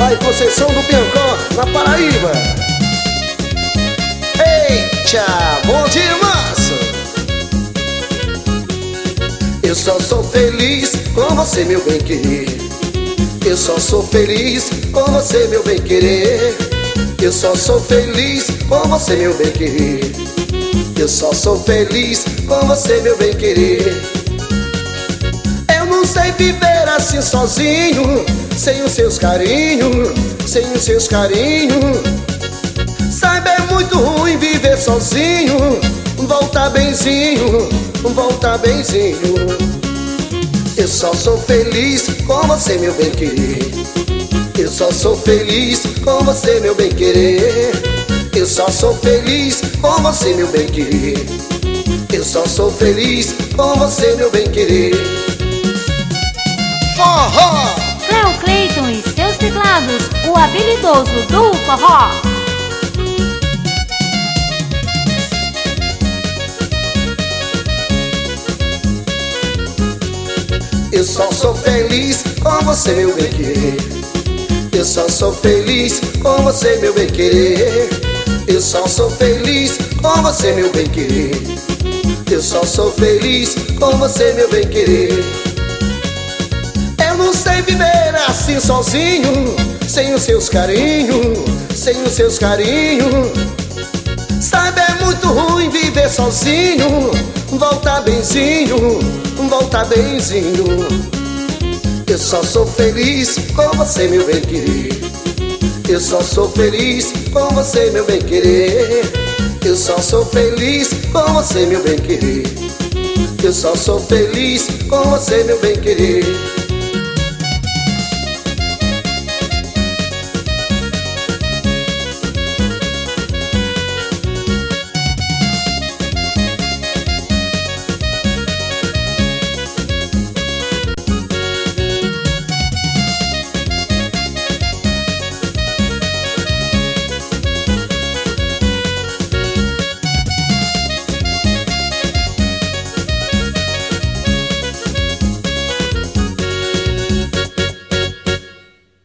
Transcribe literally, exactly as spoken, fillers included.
lá em Conceição do Piancó, na Paraíba. Eita, bom dia, moço. Eu só sou feliz com você, meu bem-querer. Eu só sou feliz com você, meu bem-querer. Eu só sou feliz com você, meu bem-querer. Eu só sou feliz com você, meu bem-querer. Eu não sei viver assim sozinho, sem os seus carinhos, sem os seus carinhos. Saiba, é muito ruim viver sozinho. Volta benzinho, volta benzinho. Eu só sou feliz com você, meu bem-querer. Eu só sou feliz com você, meu bem-querer. Eu só sou feliz com você, meu bem-querer. Eu só sou feliz com você, meu bem-querer. Forró! Cleo Clayton e seus teclados, o habilidoso do forró. Eu só sou feliz com você, meu bem-querer. Eu só sou feliz com você, meu bem-querer. Eu só sou feliz com você, meu bem-querer. Eu só sou feliz com você, meu bem-querer. Eu não sei viver assim sozinho, sem os seus carinhos, sem os seus carinhos. Sabe, é muito ruim viver sozinho. Volta benzinho, volta benzinho. Eu só sou feliz com você, meu bem-querer. Eu só sou feliz com você, meu bem-querer. Eu só sou feliz com você, meu bem-querer. Eu só sou feliz com você, meu bem-querer.